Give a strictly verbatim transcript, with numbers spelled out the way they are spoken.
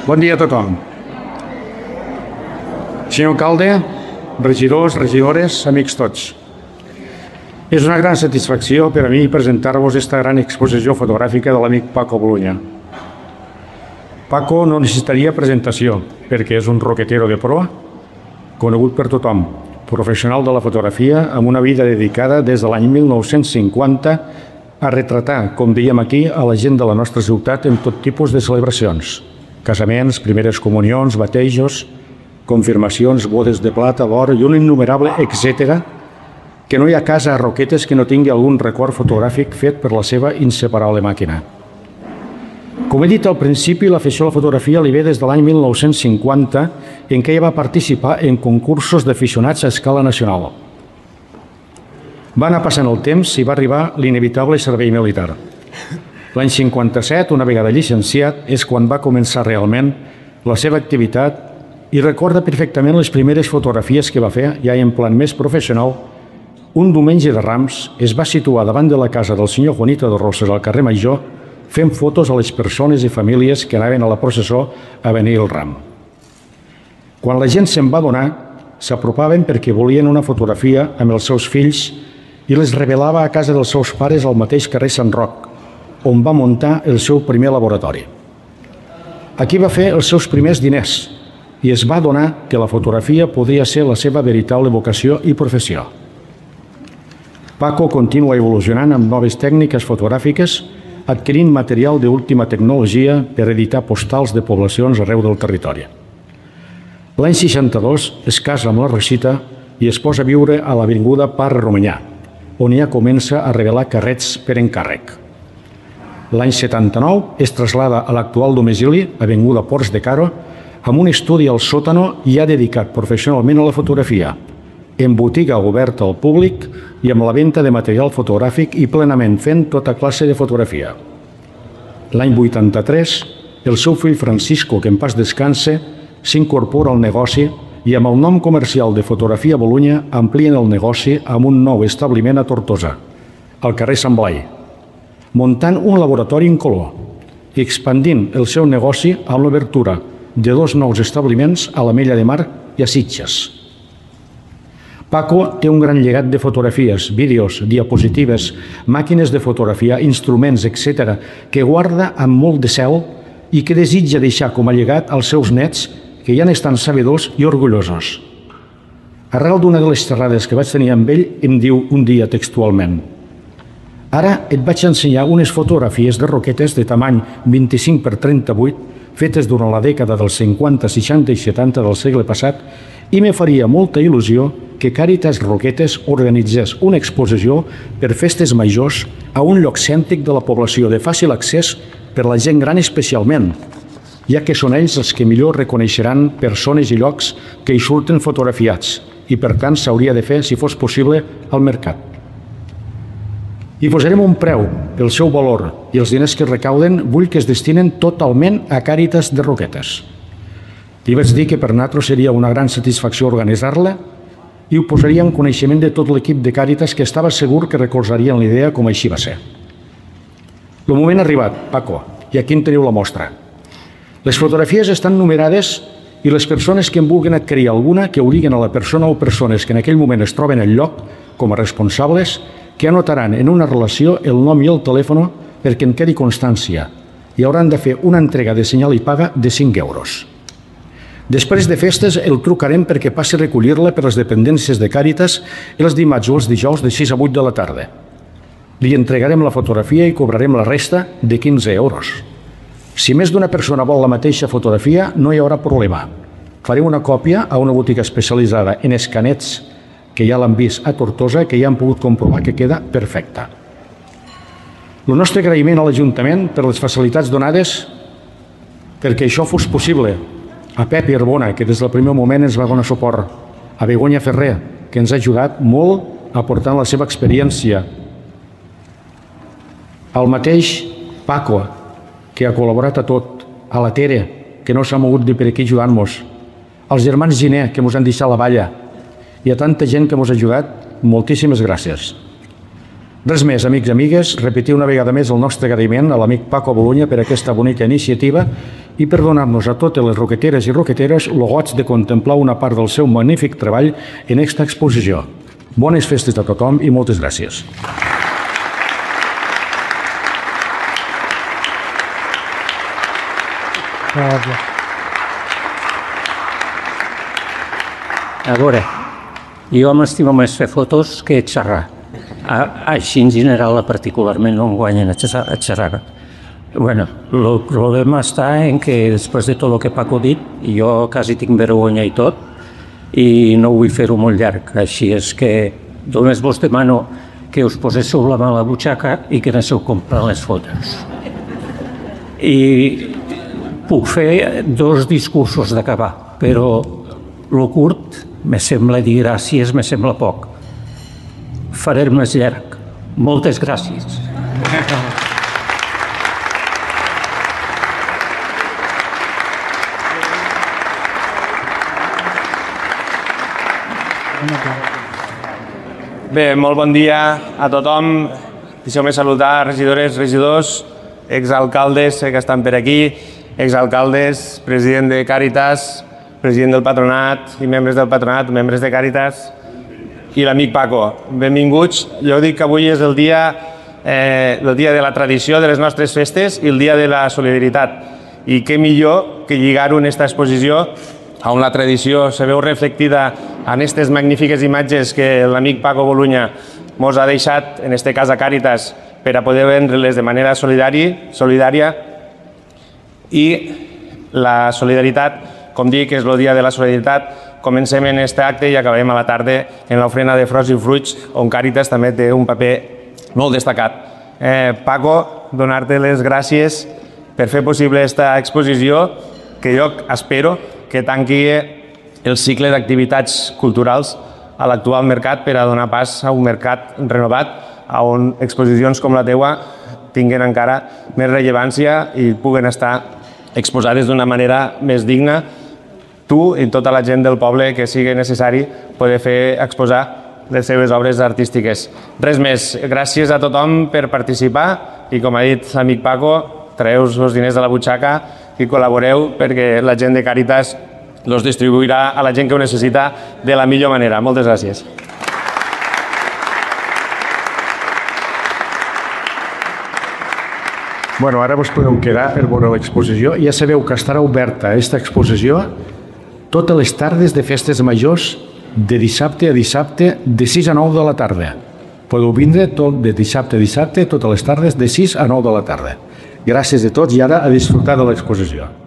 Bon dia a tothom. Senyor alcalde, regidors, regidores, amics tots. És una gran satisfacció per a mi presentar-vos esta gran exposició fotogràfica de l'amic Paco Boluña. Paco no necessitaria presentació perquè és un roquetero de proa, conegut per tothom, professional de la fotografia amb una vida dedicada des de l'any mil nou-cents cinquanta a retratar, com dèiem aquí, a la gent de la nostra ciutat en tot tipus de celebracions. Casaments, primeres comunions, batejos, confirmacions, bodes de plata, d'or i un innumerable etcètera que no hi ha casa a Roquetes que no tingui algun record fotogràfic fet per la seva inseparable màquina. Com he dit al principi, l'afició a la fotografia li ve des de l'any mil nou-cents cinquanta, en què ella va participar en concursos d'aficionats a escala nacional. Va anar passant el temps i va arribar l'inevitable servei militar. L'any cinquanta-set, una vegada llicenciat, és quan va començar realment la seva activitat i recorda perfectament les primeres fotografies que va fer, ja en plan més professional. Un diumenge de Rams es va situar davant de la casa del senyor Juanito de Roses al carrer Major fent fotos a les persones i famílies que anaven a la processó a venir el ram. Quan la gent se'n va adonar, s'apropaven perquè volien una fotografia amb els seus fills i les revelava a casa dels seus pares al mateix carrer Sant Roc, on va muntar el seu primer laboratori. Aquí va fer els seus primers diners i es va adonar que la fotografia podria ser la seva veritable vocació i professió. Paco continua evolucionant amb noves tècniques fotogràfiques, adquirint material d'última tecnologia per editar postals de poblacions arreu del territori. L'any seixanta-dos es casa amb la Rosita i es posa a viure a l'avinguda Parra Romanyà, on ja comença a revelar carrets per encàrrec. L'any setanta-nou es traslada a l'actual domicili, avinguda Ports de Caro, amb un estudi al sòtano ja dedicat professionalment a la fotografia, en botiga oberta al públic i amb la venda de material fotogràfic i plenament fent tota classe de fotografia. L'any vuitanta-tres, el seu fill Francisco, que en pas descanse, s'incorpora al negoci i amb el nom comercial de Fotografia Boluña amplien el negoci amb un nou establiment a Tortosa, al carrer Sant Blai, muntant un laboratori en color i expandint el seu negoci amb l'obertura de dos nous establiments a l'Ametlla de Mar i a Sitges. Paco té un gran llegat de fotografies, vídeos, diapositives, màquines de fotografia, instruments, etcètera, que guarda amb molt de cel i que desitja deixar com a llegat als seus nets, que ja n'estan sabedors i orgullosos. Arrel d'una de les xerrades que vaig tenir amb ell, em diu un dia textualment: «Ara et vaig ensenyar unes fotografies de Roquetes de tamany vint-i-cinc per trenta-vuit, fetes durant la dècada dels cinquanta, seixanta i setanta del segle passat, i me faria molta il·lusió que Càritas Roquetes organitzés una exposició per festes majors a un lloc cèntric de la població de fàcil accés per la gent gran especialment, ja que són ells els que millor reconeixeran persones i llocs que hi surten fotografiats i per tant s'hauria de fer, si fos possible, al mercat. Hi posarem un preu pel seu valor i els diners que es recauden vull que es destinen totalment a Càritas de Roquetes. Li vaig dir que per nosaltres seria una gran satisfacció organitzar-la i ho posaria en coneixement de tot l'equip de Càritas, que estava segur que recolzarien l'idea com així va ser. El moment ha arribat, Paco, i aquí en teniu la mostra. Les fotografies estan numerades i les persones que en vulguin adquirir alguna que obliguen a la persona o persones que en aquell moment es troben al lloc com a responsables, que anotaran en una relació el nom i el telèfon perquè en quedi constància i hauran de fer una entrega de senyal i paga de cinc euros. Després de festes el trucarem perquè passi a recollir-la per les dependències de Càritas els dimarts o els dijous de sis a vuit de la tarda. Li entregarem la fotografia i cobrarem la resta de quinze euros. Si més d'una persona vol la mateixa fotografia, no hi haurà problema. Farem una còpia a una botiga especialitzada en escanets que ja l'han vist a Tortosa, que ja han pogut comprovar que queda perfecta. El nostre agraïment a l'Ajuntament per les facilitats donades perquè això fos possible, a Pep Arbona, que des del primer moment ens va donar suport, a Begoña Ferrer, que ens ha ajudat molt aportant la seva experiència, al mateix Paco, que ha col·laborat a tot, a la Tere, que no s'ha mogut de per aquí ajudant-nos, als germans Giner, que ens han deixat la valla, i a tanta gent que ens ha ajudat, moltíssimes gràcies. Res més, amics i amigues, repetir una vegada més el nostre agraïment a l'amic Paco Boluña per aquesta bonica iniciativa i per donar-nos a totes les roqueteres i roqueteres el goig de contemplar una part del seu magnífic treball en aquesta exposició. Bones festes a tothom i moltes gràcies. A veure, jo m'estimo més fer fotos que xerrar. Així en general, particularment, no em guanyen a xerrar. Bueno, el problema està en que després de tot el que Paco ha dit, jo quasi tinc vergonya i tot, i no vull fer-ho molt llarg. Així és que només vos demano que us poséssiu la mà a la butxaca i que anéssiu comprant les fotos. I puc fer dos discursos d'acabar, però el curt me sembla dir gràcies, me sembla poc. Faré el més llarg. Moltes gràcies. Bé, molt bon dia a tothom. Deixeu-me saludar regidores, regidors, exalcaldes que estan per aquí, exalcaldes, president de Càritas, president del Patronat i membres del Patronat, membres de Càritas i l'amic Paco. Benvinguts. Jo dic que avui és el dia, eh, el dia de la tradició de les nostres festes i el dia de la solidaritat. I què millor que lligar-ho en aquesta exposició on la tradició se veu reflectida en aquestes magnífiques imatges que l'amic Paco Bolunya ens ha deixat, en aquest cas a Càritas, per a poder vendre-les de manera solidària. I la solidaritat, com dic, és el dia de la solidaritat. Comencem en aquest acte i acabem a la tarda en l'ofrena de flors i fruits, on Càritas també té un paper molt destacat. Eh, Paco, donar-te les gràcies per fer possible aquesta exposició, que jo espero que tanqui el cicle d'activitats culturals a l'actual mercat per a donar pas a un mercat renovat, on exposicions com la teua tinguin encara més rellevància i puguen estar exposades d'una manera més digna. Tu i tota la gent del poble que sigui necessari poder fer exposar les seves obres artístiques. Res més. Gràcies a tothom per participar i, com ha dit l'amic Paco, traeu els diners de la butxaca i col·laboreu perquè la gent de Càritas els distribuirà a la gent que ho necessita de la millor manera. Moltes gràcies. Bueno, ara vos podeu quedar per veure l'exposició. Ja sabeu que estarà oberta aquesta exposició totes les tardes de festes majors, de dissabte a dissabte, de sis a nou de la tarda. Podeu vindre tot de dissabte a dissabte, totes les tardes, de sis a nou de la tarda. Gràcies a tots i ara a disfrutar de l'exposició.